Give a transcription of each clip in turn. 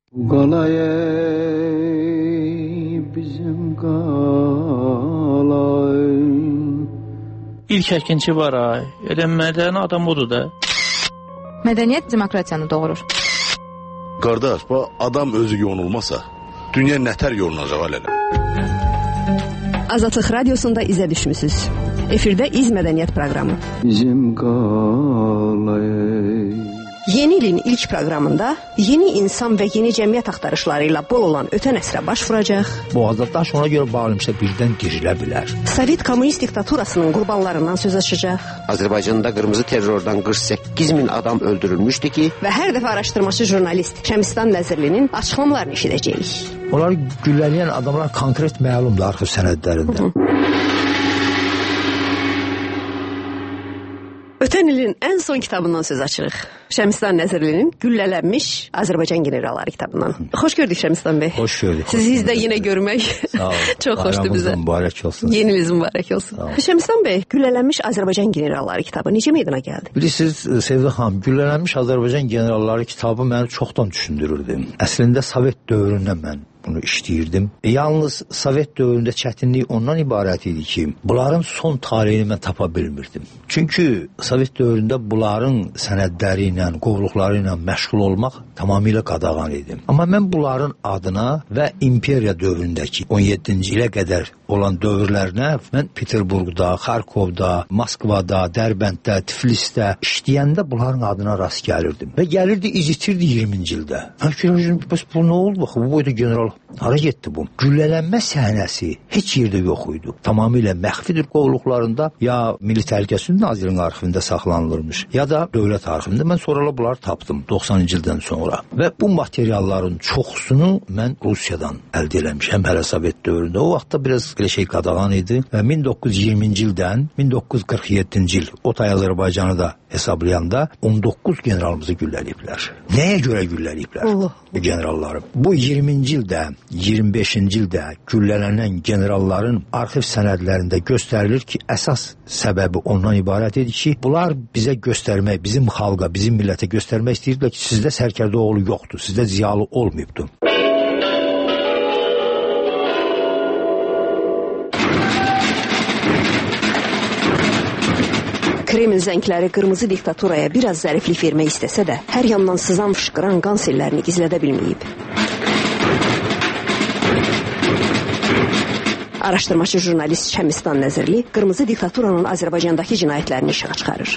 Qalay bizim qalay. İlk əkinçi var ay. Elə mədəni adam odur da. Mədəniyyət demokratiyanı doğurur. Qardaş, bu adam özü yonulmasa, dünya nətər yolunacaq hələ? Azadlıq Radiosunda izə düşmüsünüz. Efirdə İz Mədəniyyət proqramı. Bizim qalay. Yeni ilin ilk proqramında yeni insan və yeni cəmiyyət axtarışları ilə bol olan ötən əsrə baş vuracaq. Boğazda daş ona görə bağlamışsa birdən girilə bilər. Sovet kommunist diktaturasının qurbanlarından söz açacaq. Azərbaycanda qırmızı terrordan 48 min adam öldürülmüşdü ki, və hər dəfə araşdırmacı jurnalist Şəmistan Nəzirlinin açıqlamalarını eşidəcəyik. Onları güllələyən adamlar konkret məlumdur arxiv sənədlərində. Ötən ilin ən son kitabından söz açırıq. Şəmistan Nəzirlinin Güllələnmiş Azərbaycan generalları kitabından. Xoş gördük Şəmistan bəy. Xoş gördük. Sizi də yenə görmək çox xoşdur bizə. Mübarək olsun. Yeniniz mübarək olsun. Şəmistan bəy, Güllələnmiş Azərbaycan generalları kitabı necə meydana gəldi? Bilirsiniz, Sevda xanım, Güllələnmiş Azərbaycan generalları kitabı məni çoxdan düşündürürdü. Əslində Sovet dövründən mən bunu işləyirdim. Yalnız Sovet dövründə çətinlik ondan ibarət idi ki, bunların son taleyini mən tapa bilmirdim. Çünki Sovet dövründə bunların sənədləri ilə, qovluqları ilə məşğul olmaq tamamilə qadağan idi. Amma mən bunların adına və imperiya dövründəki 17-ci ilə qədər olan dövrlərinə mən Peterburqda, Xarkovda, Moskvada, Dərbənddə, Tiflisdə işləyəndə bunların adına rast gəlirdim. Və gəlirdi, izitirdi 20-ci ildə. Bəs bu nə oldu? Bu boyda general hara getdi bu? Güllələnmə səhnəsi heç yerdə yox idi. Tamamilə məxfidir qovluqlarında, ya Milli Təhlükəsizlik Nazirliyinin arxivində saxlanılırmış, ya da dövlət arxivində. Mən sonralar bunları tapdım 90-cı ildən sonra. Və bu materialların çoxsunu mən Rusiyadan əldə eləmişəm hələ Sovet dövründə. O vaxtda biraz belə şey qadağan idi və 1920-ci ildən 1947-ci il Otay Azərbaycanı da hesablayanda 19 generalımızı gülləliyiblər. Nəyə görə gülləliyiblər bu generalları? Bu 20-ci ildə, 25-ci ildə güllələnən generalların arxiv sənədlərində göstərilir ki, əsas səbəbi ondan ibarət idi ki, bunlar bizə göstərmək, bizim xalqa, bizim millətə göstərmək istəyirdilər ki, sizdə sərkərdə oğlu yoxdur, sizdə ziyalı olmayıbdır. Kreml zəngləri qırmızı diktaturaya biraz zəriflik vermək istəsə də, hər yandan sızan fışqıran qan sellərini gizlədə bilməyib. Araşdırmacı jurnalist Şəmistan Nəzirli qırmızı diktaturanın Azərbaycandakı cinayətlərini işığa çıxarır.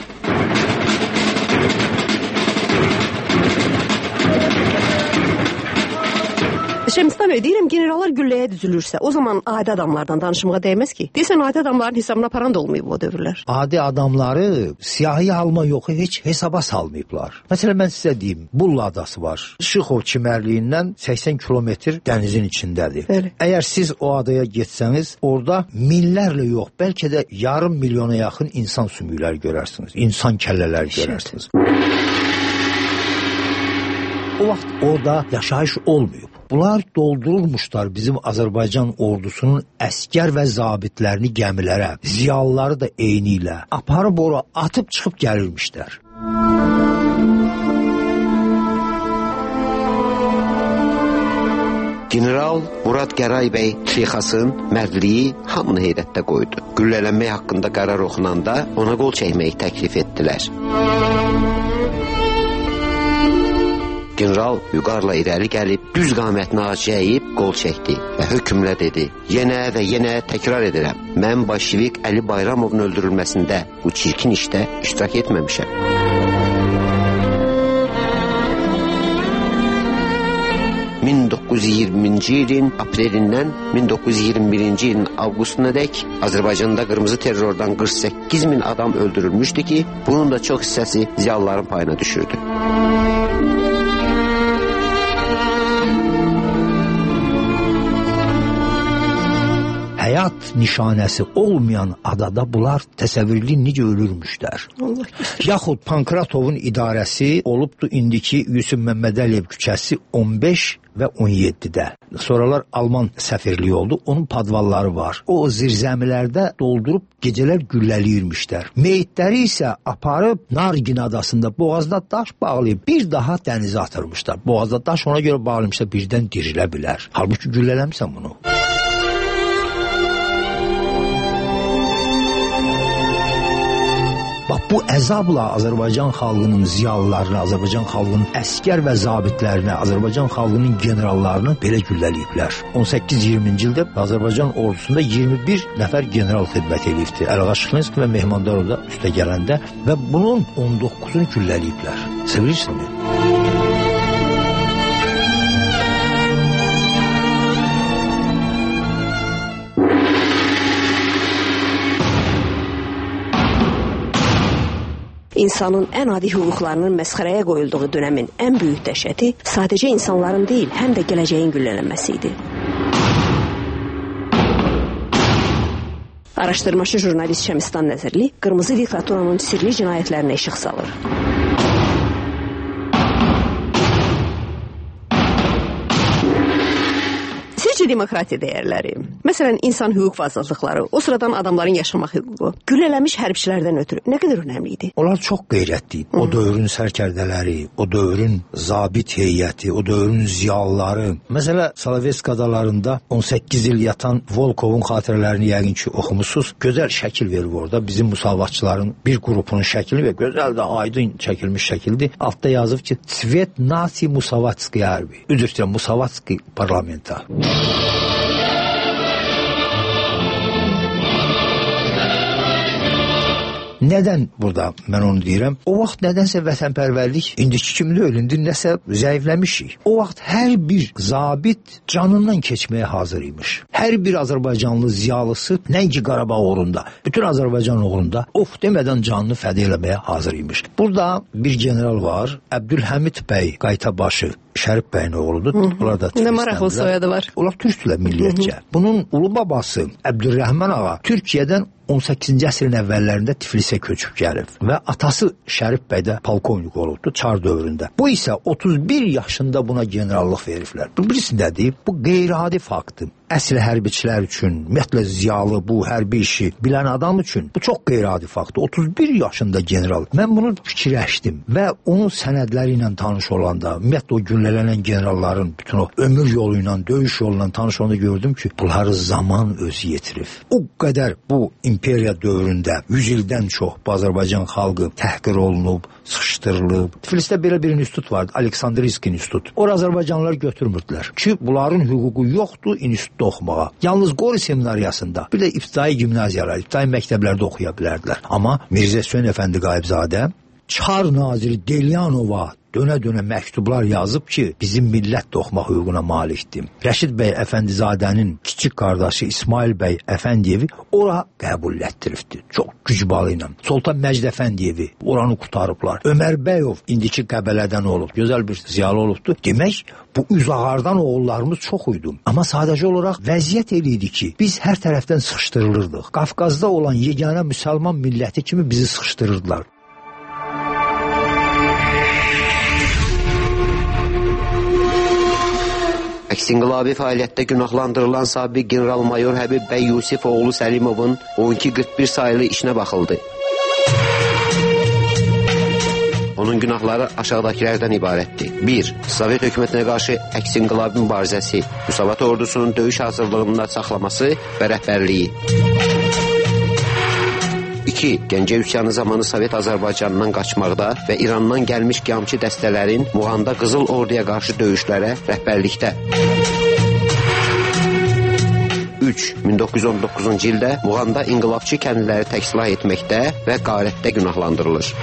Şəmistan bəy, deyirəm, generallar gülləyə düzülürsə, o zaman adi adamlardan danışmağa dəyməz ki. Deyirsən, adi adamların hesabına paran da olmayıb o dövrlər. Adi adamları siyahıya alma yox, heç hesaba salmayıblar. Məsələn, mən sizə deyim, Bulla adası var. Şıxov çimərliyindən 80 kilometr dənizin içindədir. Bəli. Əgər siz o adaya getsəniz, orada minlərlə yox, bəlkə də yarım milyona yaxın insan sümükləri görərsiniz, insan kəllələri görərsiniz. O vaxt orada yaşayış olmayıb. Bunlar doldurulmuşlar bizim Azərbaycan ordusunun əskər və zabitlərini gəmilərə, ziyalıları da eyni ilə aparıb ora atıb çıxıb gəlirmişlər. General Murad Gəray bəy Şeyxasın mərdliyi hamını heyrətdə qoydu. Güllələnmək haqqında qərar oxunanda ona qol çəkməyi təklif etdilər. General vüqarla irəli gəlib, düz qamətini acıyıb qol çəkdi və hökmlə dedi: yenə və yenə təkrar edirəm, mən Bolşevik Əli Bayramovun öldürülməsində bu çirkin işdə iştirak etməmişəm. ...1920-ci ilin aprelindən 1921-ci ilin avqustuna dək Azərbaycanda qırmızı terrordan 48 min adam öldürülmüşdü ki, bunun da çox hissəsi ziyalıların payına düşürdü. həyat nişanəsi olmayan adada bunlar təsəvvürlü necə ölürmüşlər. Yaxud Pankratovun idarəsi olubdu indiki Yusuf Məmmədəliyev küçəsi 15 və 17-də. Sonralar Alman səfirliyi oldu. Onun padvalları var. O zirzəmilərdə doldurub gecələr gülləliyirmişlər. Meyitləri isə aparıb Nargin adasında boğazda daş bağlayıb bir daha dənizə atırmışlar. Boğazda daş ona görə bağlamışlar, birdən dirilə bilər. Halbuki güllələmsən bunu. Bax, bu əzabla Azərbaycan xalqının ziyalılarını, Azərbaycan xalqının əskər və zabitlərini, Azərbaycan xalqının generallarını belə gülləliyiblər. 18-20-ci ildə Azərbaycan ordusunda 21 nəfər general xidmət edibdi. Əlğa Şıxlinski və Mehmandarov da üstə gələndə və bunun 19-unu gülləliyiblər. Sevirsinmi? İnsanın ən adi hüquqlarının məsxərəyə qoyulduğu dönəmin ən böyük dəhşəti sadəcə insanların deyil, həm də gələcəyin güllələnməsi idi. Araşdırmaçı jurnalist Şəmistan Nəzirli qırmızı diktaturanın sirli cinayətlərinə işıq salır. Sizcə demokratiya dəyərləri, məsələn, insan hüquq və azadlıqları, o sıradan adamların yaşamaq hüququ, güllələmiş hərbçilərdən ötürü nə qədər önəmli idi? Onlar çox qeyrətli. O dövrün sərkərdələri, o dövrün zabit heyəti, o dövrün ziyalıları. Məsələn, Salavesk adalarında 18 il yatan Volkovun xatirələrini yəqin ki oxumusunuz. Gözəl şəkil verir orada. Bizim müsavatçıların bir qrupunun şəkli və gözəl də aydın çəkilmiş şəkildir. Altda yazıb ki, Svet Nasi Musavatski Arbi. Üzr Musavatski parlamenta. Nədən burada mən onu deyirəm? O vaxt nədənsə vətənpərvərlik indiki kimi deyil, indi nəsə zəifləmişik. O vaxt hər bir zabit canından keçməyə hazır imiş. Hər bir Azərbaycanlı ziyalısı nəinki Qarabağ uğrunda, bütün Azərbaycan uğrunda of demədən canını fəda eləməyə hazır imiş. Burada bir general var, Əbdülhəmid bəy Qaytabaşı. Şərif bəyin oğludur. Onlar da nə maraqlı soyadı var. Onlar türkdülər milliyyətcə. Bunun ulu babası Əbdülrəhman ağa Türkiyədən 18-ci əsrin əvvəllərində Tiflisə köçüb gəlib və atası Şərif bəy də polkovnik olubdu Çar dövründə. Bu isə 31 yaşında buna generallıq veriblər. Bu birisi nədir? Bu qeyri-adi faktdır. Əsl hərbiçilər üçün, ümumiyyətlə ziyalı bu hərbi işi bilən adam üçün bu çox qeyri-adi faktdır. 31 yaşında general. Mən bunu fikirləşdim və onun sənədləri ilə tanış olanda, ümumiyyətlə o güllələnən generalların bütün o ömür yolu ilə, döyüş yolu ilə tanış olanda gördüm ki, bunları zaman özü yetirib. O qədər bu imperiya dövründə 100 ildən çox Azərbaycan xalqı təhqir olunub, sıxışdırılıb. Tiflisdə belə bir institut vardı, Aleksandriyski institut. Ora Azərbaycanlılar götürmürdülər ki, bunların hüququ yoxdur institutda oxumağa. Yalnız Qori seminariyasında, bir də ibtidai gimnaziyalar, ibtidai məktəblərdə oxuya bilərdilər. Amma Mirzə Hüseyn Əfəndi Qayıbzadə Çar naziri Delyanova dönə-dönə məktublar yazıb ki, bizim millət də oxumaq hüququna malikdir. Rəşid bəy Əfəndizadənin kiçik qardaşı İsmail bəy Əfəndiyevi ora qəbul etdiribdi. Çox gücbalı ilə. Sultan Məcid Əfəndiyevi oranı qutarıblar. Ömər Bəyov indiki Qəbələdən olub. Gözəl bir ziyalı olubdu. Demək, bu üzağardan oğullarımız çox idi. Amma sadəcə olaraq vəziyyət eləydi ki, biz hər tərəfdən sıxışdırılırdıq. Qafqazda olan yeganə müsəlman milləti kimi bizi sıxışdırırdılar. Əks-inqilabi fəaliyyətdə günahlandırılan sabiq general-mayor Həbib bəy Yusif oğlu Səlimovun 1241 sayılı işinə baxıldı. Onun günahları aşağıdakilərdən ibarətdir. 1. Sovet hökumətinə qarşı əks-inqilabi mübarizəsi, Müsavat ordusunun döyüş hazırlığında saxlaması və rəhbərliyi. 2. Gəncə üsyanı zamanı Sovet Azərbaycanından qaçmaqda və İrandan gəlmiş qiyamçı dəstələrin Muğanda Qızıl Orduya qarşı döyüşlərə rəhbərlikdə. 3. 1919-cu ildə Muğanda inqilabçı kəndliləri təksilah etməkdə və qarətdə günahlandırılır.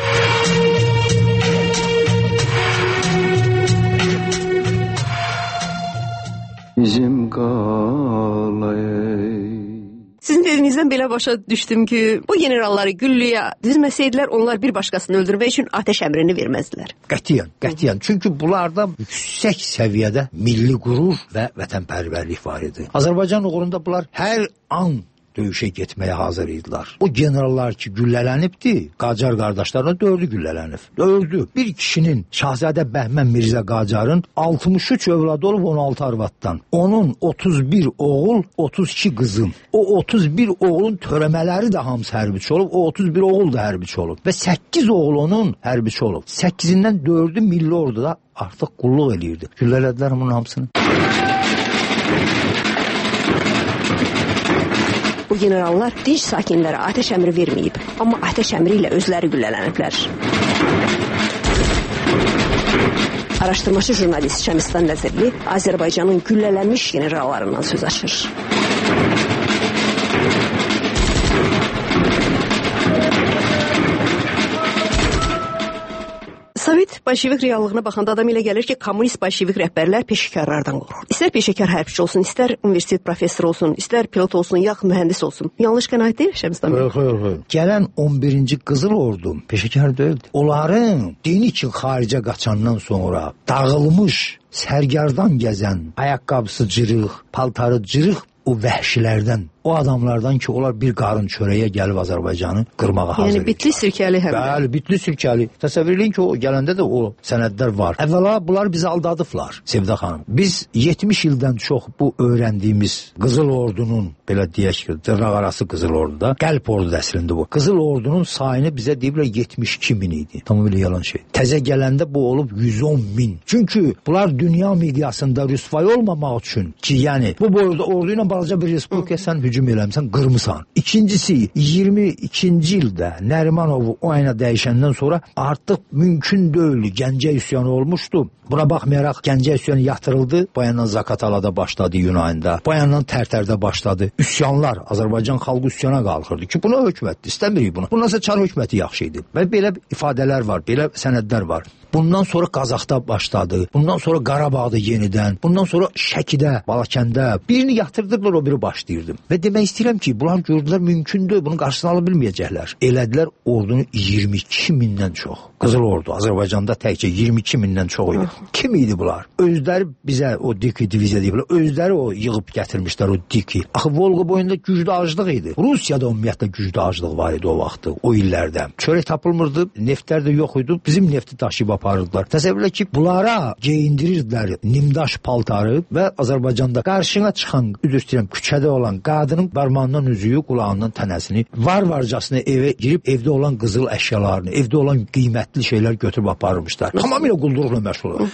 Bizim qalay. Sizin dediyinizdən mən belə başa düşdüm ki, bu generalları güllüyə dizməsəydilər, onlar bir başqasını öldürmək üçün atəş əmrini verməzdilər. Qətiyyən. Çünki bunlarda yüksək səviyyədə milli qürur və vətənpərvərlik var idi. Azərbaycan uğrunda bunlar hər an döyüşə getməyə hazır idilər. O generallar ki, güllələnibdi, Qacar qardaşlarına 4'ü güllələnib. 4'ü. Bir kişinin, Şahzadə Bəhmən Mirzə Qacarın 63 övladı olub 16 arvaddan. Onun 31 oğul, 32 qızım. O 31 oğulun törəmələri də hamısı hərbiçi olub, o 31 oğul da hərbiçi olub. Və 8 oğul onun hərbiçi olub. 8-dən 4'ü milli orduda artıq qulluq eləyirdi. Güllələdilər bunun hamısını. Bu generallar dinc sakinlərə atəş əmri verməyib, amma atəş əmri ilə özləri güllələniblər. Araşdırmacı jurnalist Şəmistan Nəzirli Azərbaycanın güllələnmiş generallarından söz açır. Sovet bolşevik reallığına baxanda adam ilə gəlir ki, kommunist bolşevik rəhbərlər peşəkarlardan qorxur. İstər peşəkar hərbçi olsun, istər universitet professoru olsun, istər pilot olsun, yaxud mühəndis olsun. Yanlış qənaət deyil Şəmistan bəy? Xeyr. Gələn 11-ci Qızıl Ordu peşəkar deyildi. Onların dini üçün xaricə qaçandan sonra dağılmış, sərgardan gəzən, ayaqqabısı cırıq, paltarı cırıq o vəhşilərdən, o adamlardan ki, onlar bir qarın çörəyə gəlib Azərbaycanı qırmağa hazır. Yəni bitli sirkəli həm. Bəli, bitli sirkəli. Təsəvvür edin ki, o gələndə də o sənədlər var. Əvvəla bunlar bizi aldadıblar, Sevda xanım. Biz 70 ildən çox bu öyrəndiyimiz Qızıl Ordunun, belə deyək ki, dırnaq arası Qızıl Orduda, qəlb ordu əslində bu. Qızıl Ordunun sayını bizə deyiblər 72 min idi. Tamamilə yalan şey. Təzə gələndə bu olub 110 min. Çünki bunlar dünya miqyasında rüsvay olmamaq üçün ki, yəni bu boyda ordu ilə balaca bir respublikaya sən hücum eləmsən, qırmısan. İkincisi, 22-ci ildə Nərimanovu o ayına dəyişəndən sonra artıq mümkün deyil, Gəncə üsyanı olmuşdu. Buna baxmayaraq Gəncə üsyanı yatırıldı. Bu yandan Zaqatalada başladı Yunanında. Bu yandan Tərtərdə başladı. Üsyanlar, Azərbaycan xalqı üsyana qalxırdı ki, buna hökumətdir, istəmirik bunu. Bundan sonra Çar hökuməti yaxşı idi. Və belə ifadələr var, belə sənədlər var. Bundan sonra Qazaxda başladı. Bundan sonra Qarabağda yenidən. Bundan sonra Şəkidə, Balakəndə. Birini yatırdılar, o biri başlayırdı. Və demək istəyirəm ki, bunlar gördülər mümkündür, bunun qarşısını ala bilməyəcəklər. Elədilər ordunu 22 mindən çox. Qızıl Ordu Azərbaycanda təkcə 22 mindən çox idi. Kim idi bunlar? Özləri bizə o Diki diviziya deyiblər. Özləri o yığıb gətirmişlər o Diki. Axı Volqa boyunda güclü aclıq idi. Rusiyada ümumiyyətlə güclü aclıq var idi o vaxtı, o illərdə. Çörək tapılmırdı, neftlər də yox idi. Bizim nefti daşıyıb aparırdılar. Təsəvvürlə ki, bunlara geyindirirdilər nimdaş paltarı və Azərbaycanda qarşına çıxan, üzr istəyirəm, küçədə olan qadının barmağından üzüyü, qulağından tənəsini, var-varcasına evə girib evdə olan qızıl əşyalarını, evdə olan qiymətli şeylər götürüb aparmışlar. Tamamilə qulduruqla məşğul olur.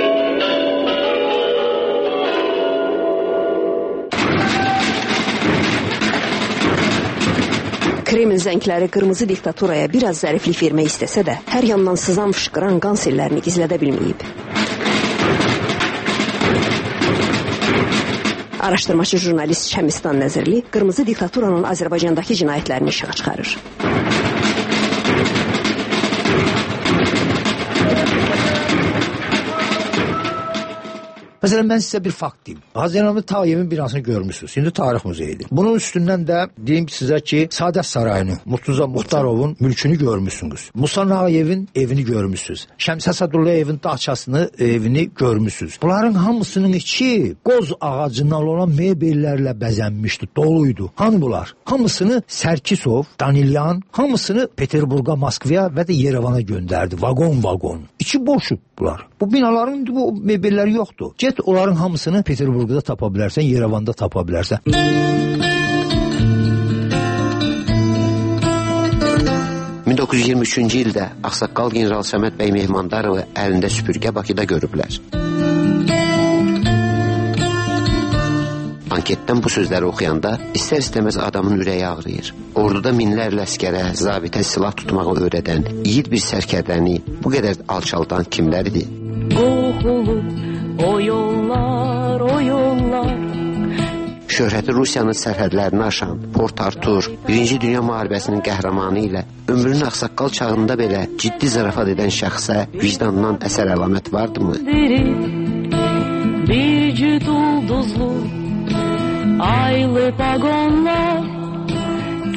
Kreml zəngləri qırmızı diktaturaya biraz zəriflik vermək istəsə də, hər yandan sızan fışqıran qan sellərini gizlədə bilməyib. Araşdırmacı jurnalist Şəmistan Nəzirli qırmızı diktaturanın Azərbaycandakı cinayətlərini işığa çıxarır. Məsələn, mən sizə bir fakt deyim. Haziranlı Tağıyevin binasını görmüşsünüz. İndi Tarix Muzeyidir. Bunun üstündən də deyim sizə ki, Saadət Sarayını, Murtuza Muxtarovun mülkünü görmüşsünüz. Musa Nağıyevin evini görmüşsünüz. Şəmsə Əsədullayevin dağçasını, evini görmüşsünüz. Bunların hamısının içi qoz ağacından olan mebellərlə bəzənmişdi, doluydu. Hanı bunlar? Hamısını Sərkisov, Danilyan, hamısını Peterburqa, Moskvaya və də Yerevana göndərdi. Vagon-vagon. İçi boşub bunlar. Bu binaların bu mebelləri yoxdur. Get onların hamısını Peterburqda tapa bilərsən, Yerevanda tapa bilərsən. 1923-cü ildə Ağsaqqal general Səməd bəy Mehmandarovu əlində süpürgə Bakıda görüblər. Anketdən bu sözləri oxuyanda istər-istəməz adamın ürəyi ağrıyır. Orduda minlərlə əskərə, zabitə silah tutmağı öyrədən, yiğit bir sərkərdəni bu qədər alçaldan kimlər idi? O yollar, o yollar. Şöhrəti Rusiyanın sərhədlərini aşan Port Artur, 1-ci Dünya müharibəsinin qəhrəmanı ilə ömrünün ağsaqqal çağında belə ciddi zarafat edən şəxsə vicdandan əsər əlamət vardımı? Bir cüt ulduzlu aylı pagonlar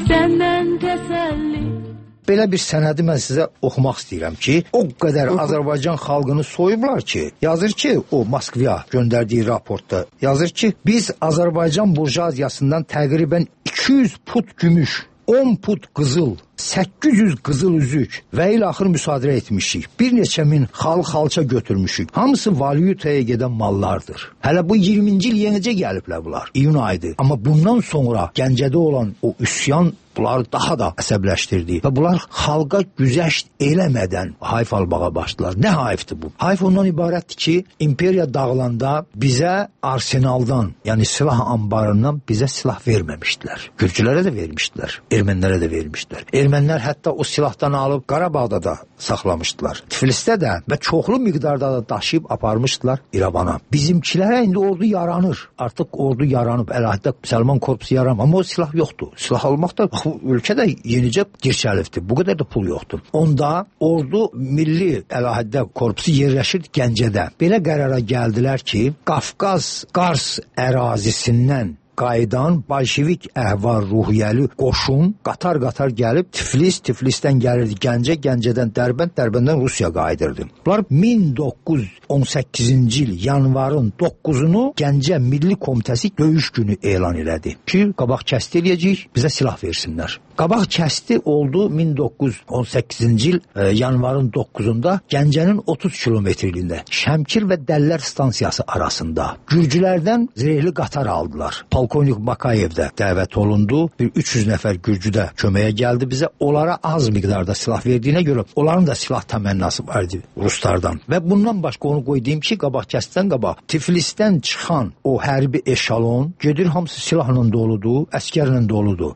Səndən təsəlli. Belə bir sənədi mən sizə oxumaq istəyirəm ki, o qədər Azərbaycan xalqını soyublar ki, yazır ki, o Moskvaya göndərdiyi raportda yazır ki, biz Azərbaycan burjuaziyasından təqribən 200 put gümüş, 10 put qızıl, 800 qızıl üzük və ilə axır müsadirə etmişik. Bir neçə min xalça götürmüşük. Hamısı valyutaya gedən mallardır. Hələ bu 20-ci il yenicə gəliblər bunlar. İyun ayıdır. Amma bundan sonra Gəncədə olan o üsyan bunları daha da əsəbləşdirdi və bunlar xalqa güzəşt eləmədən hayf almağa başladılar. Nə hayfdır bu? Hayf ondan ibarətdir ki, imperiya dağılanda bizə arsenaldan, yəni silah anbarından bizə silah verməmişdilər. Gürcülərə də vermişdilər, ermənilərə də vermişdilər. Ermənilər hətta o silahdan alıb Qarabağda da saxlamışdılar. Tiflisdə də və çoxlu miqdarda da daşıyıb aparmışdılar İrəvana. Bizimkilərə indi ordu yaranır. Artıq ordu yaranıb, əlahiddə Müsəlman korpusu yaranıb. Amma o silah yoxdur. Silah almaq da ölkədə yenicə dirçəlibdir. Bu qədər də pul yoxdur. Onda ordu milli əlahiddə korpusu yerləşir Gəncədə. Belə qərara gəldilər ki, Qafqaz-Qars ərazisindən qayıdan bolşevik əhval ruhiyyəli qoşun qatar-qatar gəlib Tiflisdən gəlirdi Gəncə, Gəncədən Dərbənd, Dərbəndən Rusiya qayıdırdı. Bunlar 1918-ci il yanvarın 9-unu Gəncə Milli Komitəsi döyüş günü elan elədi ki, qabaq kəsti eləyəcəyik, bizə silah versinlər. Qabaq kəsti oldu 1918-ci il yanvarın 9-unda Gəncənin 30 kilometrliyində Şəmkir və Dəllər stansiyası arasında Gürcülərdən zirehli qatar aldılar. Polkovnik Bakayev də dəvət olundu. Bir 300 nəfər Gürcü də köməyə gəldi bizə. Onlara az miqdarda silah verdiyinə görə onların da silah təmənnası vardı Ruslardan. Və bundan başqa onu qoydum ki, qabaq kəsdən qabaq Tiflisdən çıxan o hərbi eşalon gedir, hamısı silahla doludur, əskərlə doludur.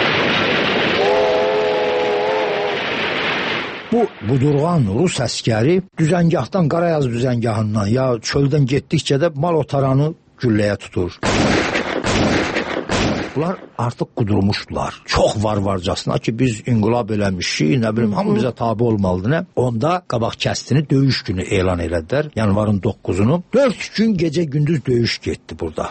Bu budurğan Rus əskəri düzəngahdan, Qarayaz düzəngahından ya çöldən getdikcə də mal otaranı gülləyə tutur. Bunlar artıq qudurmuşdular. Çox varcasına ki, biz inqilab eləmişik, nə bilim, hamı bizə tabi olmalıdır, nə? Onda qabaq kəstini döyüş günü elan elədilər, yanvarın 9-unu. 4 gün gecə gündüz döyüş getdi burada.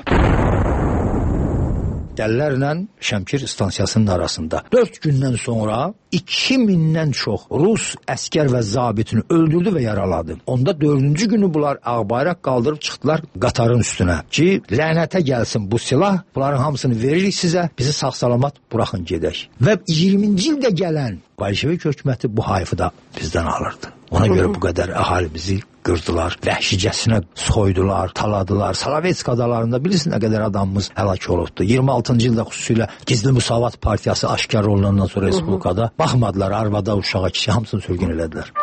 Dəllərlə Şəmkir stansiyasının arasında. 4 gündən sonra 2000-dən çox Rus əskər və zabitini öldürdü və yaraladı. Onda 4-cü günü bunlar ağbayraq qaldırıb çıxdılar qatarın üstünə ki, lənətə gəlsin bu silah, bunların hamısını veririk sizə, bizi sağ-salamat buraxın gedək. Və 20-ci ildə gələn Bolşevik hökuməti bu hayfı da bizdən alırdı. Ona görə bu qədər əhali bizi qırdılar, vəhşicəsinə soydular, taladılar. Salavetsk adalarında bilirsiniz nə qədər adamımız həlak olubdu. 26-cı ildə xüsusilə Gizli Müsavat Partiyası aşkar olunandan sonra Respublikada baxmadılar, arvada, uşağa, kişi hamısını sürgün elədilər.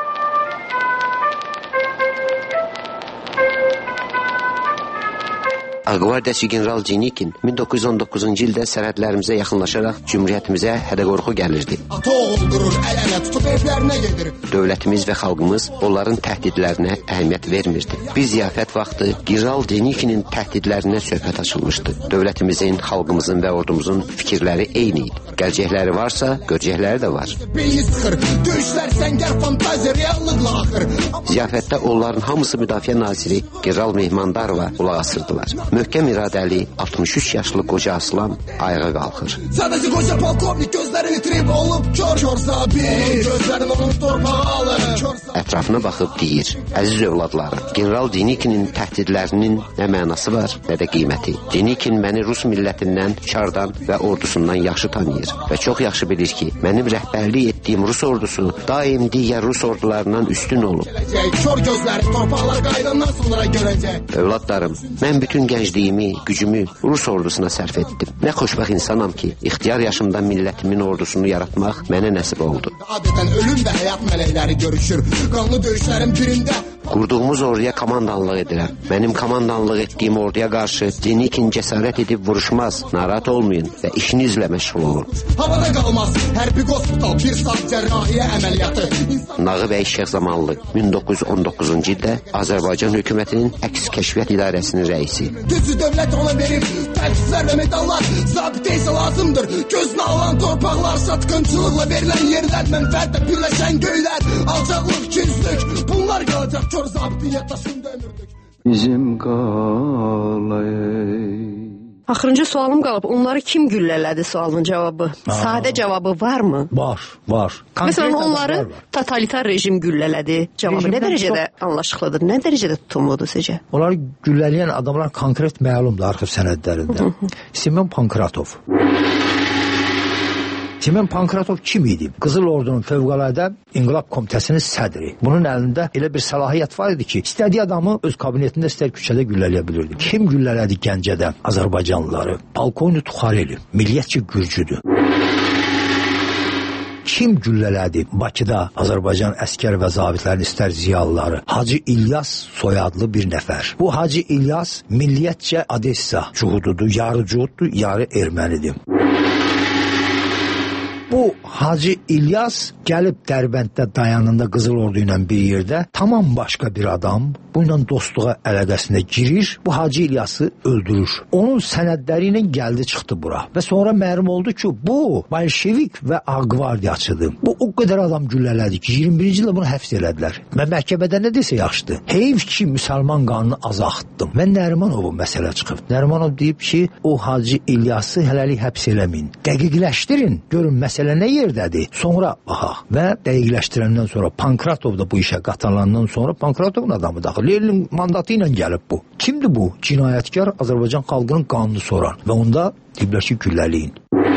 Ağqvardiyaçı general Denikin 1919-cu ildə sərhədlərimizə yaxınlaşaraq cümhuriyyətimizə hədə-qorxu gəlirdi. Ata oğuldurur, əl-ələ tutub evlərinə gedir. Dövlətimiz və xalqımız onların təhdidlərinə əhəmiyyət vermirdi. Bir ziyafət vaxtı general Denikinin təhdidlərinə söhbət açılmışdı. Dövlətimizin, xalqımızın və ordumuzun fikirləri eyni idi. Gələcəkləri varsa, görəcəkləri də var. Beyni sıxır, döyüşlər səngər fantaziya, reallıqla axır. Ziyafətdə onların hamısı müdafiə naziri general Mehmandarova qulaq asırdılar. Möhkəm iradəli 63 yaşlı qoca aslan ayağa qalxır. Sadəcə qoca polkovnik gözlərini itirib olub kör sabit, gözlərini onun torpağı alır. Ətrafına baxıb deyir: "Əziz övladlarım, general Denikinin təhdidlərinin nə mənası var, nə də qiyməti. Denikin məni Rus millətindən, çardan və ordusundan yaxşı tanıyır və çox yaxşı bilir ki, mənim rəhbərlik etdiyim Rus ordusu daim digər Rus ordularından üstün olub. Kör gözləri torpaqlar qayıdandan sonra görəcək. Övladlarım, mən bütün gəncliyimi, gücümü Rus ordusuna sərf etdim. Nə xoşbəxt insanam ki, ixtiyar yaşımda millətimin ordusunu yaratmaq mənə nəsib oldu. Adətən ölüm və həyat mələkləri görüşür. Qanlı döyüşlərin birində Qurduğumuz orduya komandanlıq edirəm. Mənim komandanlıq etdiyim orduya qarşı Denikin cəsarət edib vuruşmaz, narahat olmayın və işinizlə məşğul olun." Havada qalmaz, hərbi hospital, bir saat cərrahiyyə əməliyyatı. Nağıbəy Şeyxzamanlı 1919-cu ildə Azərbaycan hökumətinin əks kəşfiyyat idarəsinin rəisi. Güclü dövlət ona verib, təchizlər və medallar, zabitə isə lazımdır. Gözünə alan torpaqlar, satqınçılıqla verilən yerlər, mənfəətlə birləşən göylər, alçaqlıq, ikiyüzlük, bunlar qalacaq kör zabitin yaddaşında ömürdük. Bizim qalay. Axırıncı sualım qalıb. Onları kim güllələdi sualın cavabı? Sadə cavabı varmı? Var. Məsələn, onları totalitar rejim güllələdi. Cavabı nə dərəcədə anlaşıqlıdır? Nə dərəcədə tutumludur sizcə? Onları güllələyən adamlar konkret məlumdur arxiv sənədlərində. Simeon Pankratov. Simeon Pankratov kim idi? Qızıl Ordunun Fövqəladə İnqilab Komitəsinin sədri. Bunun əlində elə bir səlahiyyət var idi ki, istədiyi adamı öz kabinetində istər küçədə güllələyə bilirdi. Kim güllələdi Gəncədə Azərbaycanlıları? Polkovnik Tuxareli, milliyyətçi gürcüdür. Kim güllələdi Bakıda Azərbaycan əskər və zabitlərin istər ziyalıları? Hacı İlyas soyadlı bir nəfər. Bu Hacı İlyas milliyyətcə Odessa cuhududur, yarı cuhuddur, yarı ermənidir. Bu Hacı İlyas gəlib Dərbənddə dayanında Qızıl Ordu ilə bir yerdə tamam başqa bir adam bununla dostluğa əlaqəsinə girir, bu Hacı İlyası öldürür. Onun sənədləri ilə gəldi çıxdı bura və sonra məlum oldu ki, bu Bolşevik və Ağqvardiyaçıdır. Bu o qədər adam güllələdi ki, 21-ci ildə bunu həbs elədilər. Mən məhkəmədə nə desə yaxşıdır. Heyf ki, müsəlman qanını azaltdım. Mən Nərimanovun məsələ çıxıb. Nərimanov deyib ki, o Hacı İlyası hələlik həbs eləməyin. Dəqiqləşdirin, görün məsələ nə yerdədir. Sonra baxaq. Və dəqiqləşdirəndən sonra Pankratov da bu işə qatılandan sonra Pankratovun adamı daxil. Lenin mandatı ilə gəlib bu. Kimdir bu? Cinayətkar Azərbaycan xalqının qanunu soran. Və onda deyiblər ki, gülləliyin.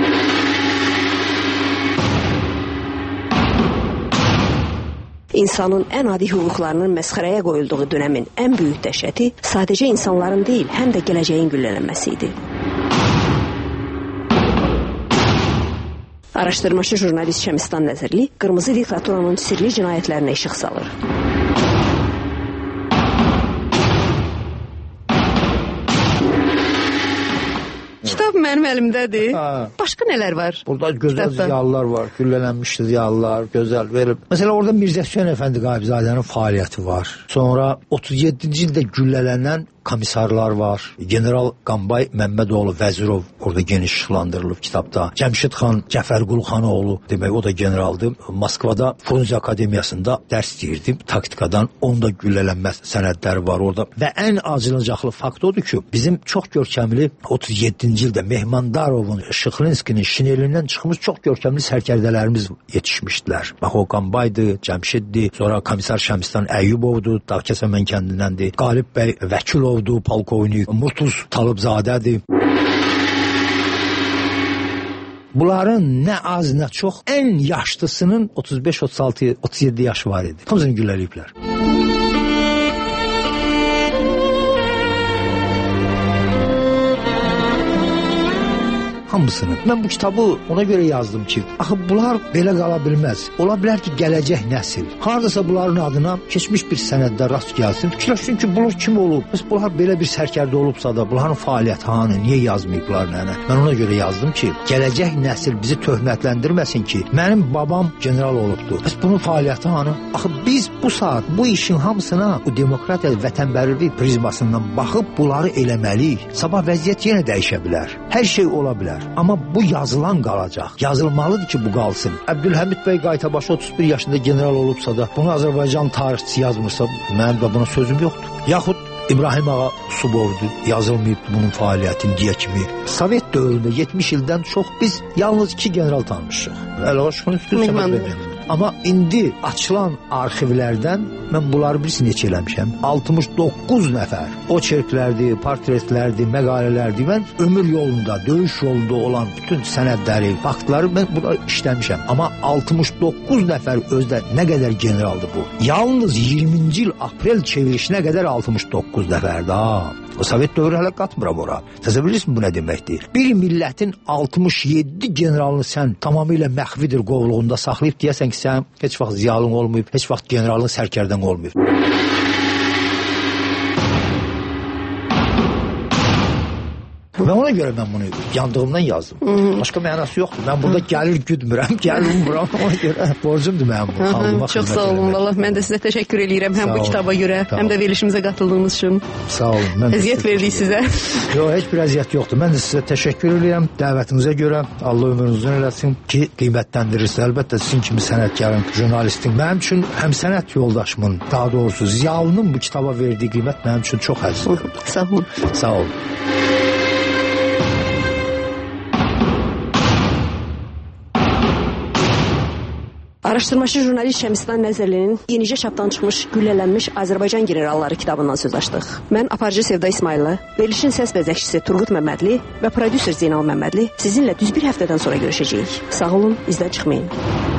İnsanın ən adi hüquqlarının məsxərəyə qoyulduğu dönəmin ən böyük dəhşəti sadəcə insanların deyil, həm də gələcəyin güllələnməsi idi. Araşdırmacı jurnalist Şəmistan Nəzirli qırmızı diktaturanın sirli cinayətlərinə işıq salır. Kitab mənim əlimdədir. Başqa nələr var? Burada gözəl ziyalılar var, güllələnmiş ziyalılar, gözəl verib. Məsələn, orada Mirzə Hüseyn Əfəndi Qayıbzadənin fəaliyyəti var. Sonra 37-ci ildə güllələnən komissarlar var. General Qambay Məmmədoğlu Vəzirov orada geniş işlandırılıb kitabda. Cəmşid xan Cəfərqulu xanoğlu, demək o da generaldır. Moskvada Frunze Akademiyasında dərs deyirdim. Taktikadan onda güllələnmə sənədləri var orada. Və ən acınacaqlı fakt odur ki, bizim çox görkəmli 37-ci ildə Mehmandarovun, Şıxlinskinin şinelindən çıxmış çox görkəmli sərkərdələrimiz yetişmişdilər. Bax o Qambaydı, Cəmşiddi, sonra komissar Şəmistan Əyyubovdu, Dağkəsəmən kəndindəndir. Qalib bəy Vəkilov polkovnik Murtuz Talıbzadədir. Bunların nə az, nə çox ən yaşlısının 35, 36, 37 yaşı var idi. Hamısını gülləliyiblər. Hamısını. Mən bu kitabı ona görə yazdım ki, axı bunlar belə qala bilməz. Ola bilər ki, gələcək nəsil hardasa bunların adına keçmiş bir sənəddə rast gəlsin. Fikirləşsin ki, bunlar kim olub? Bəs bunlar belə bir sərkərdə olubsa da, bunların fəaliyyəti hanı? Niyə yazmayıblar nənə? Mən ona görə yazdım ki, gələcək nəsil bizi töhmətləndirməsin ki, mənim babam general olubdur. Bəs bunun fəaliyyəti hanı? Axı biz bu saat bu işin hamısına bu demokratiya, vətənpərvərlik prizmasından baxıb bunları eləməliyik. Sabah vəziyyət yenə dəyişə bilər. Hər şey ola bilər. Amma bu yazılan qalacaq. Yazılmalıdır ki, bu qalsın. Əbdülhəmid bəy Qaytabaşı 31 yaşında general olubsa da, bunu Azərbaycan tarixçisi yazmırsa, mənim də buna sözüm yoxdur. Yaxud İbrahim Ağa Subovdur, yazılmayıbdır bunun fəaliyyətini deyə kimi. Sovet dövründə 70 ildən çox biz yalnız 2 general tanımışıq. Əl-Aşqın üstü səbəb verməyəm. Amma indi açılan arxivlərdən mən bunları birisi neçə eləmişəm. 69 nəfər. O çerklərdir, portretlərdir, məqalələrdir. Mən ömür yolunda, döyüş yolunda olan bütün sənədləri, faktları mən burada işləmişəm. Amma 69 nəfər özdə nə qədər generaldır bu? Yalnız 20-ci il aprel çevirişinə qədər 69 nəfərdir. O Sovet dövrü hələ qatmıram ora. Təsəvvür bilirsiniz bu nə deməkdir? Bir millətin 67 generalını sən tamamilə məxvidir qovluğunda saxlayıb deyəsən ki, sən heç vaxt ziyalın olmayıb, heç vaxt generalın sərkərdən olmayıb. Və ona görə mən bunu yandığımdan yazdım. Başqa mənası yoxdur. Mən burada gəlir güdmürəm, gəlir ummuram. Ona görə borcumdur mənim bu xalqıma. Çox sağ olun valla. Mən də sizə təşəkkür edirəm həm bu kitaba görə, həm də verilişimizə qatıldığınız üçün. Sağ olun. Əziyyət verdik sizə. Yox, heç bir əziyyət yoxdur. Mən də sizə təşəkkür edirəm dəvətinizə görə. Allah ömrünüzü uzun eləsin ki, qiymətləndirirsiniz. Əlbəttə sizin kimi sənətkarın, jurnalistin, mənim üçün həm sənət yoldaşımın, daha doğrusu ziyalının bu kitaba verdiyi qiymət mənim üçün çox əzizdir. Sağ olun. Sağ olun. Araşdırmaçı jurnalist Şəmistan Nəzərlinin yenicə çapdan çıxmış Güllələnmiş Azərbaycan generalları kitabından söz açdıq. Mən aparıcı Sevda İsmayıllı, verilişin səs bəzəkçisi Turqut Məmmədli və prodüser Zeynal Məmmədli sizinlə düz bir həftədən sonra görüşəcəyik. Sağ olun, izdən çıxmayın.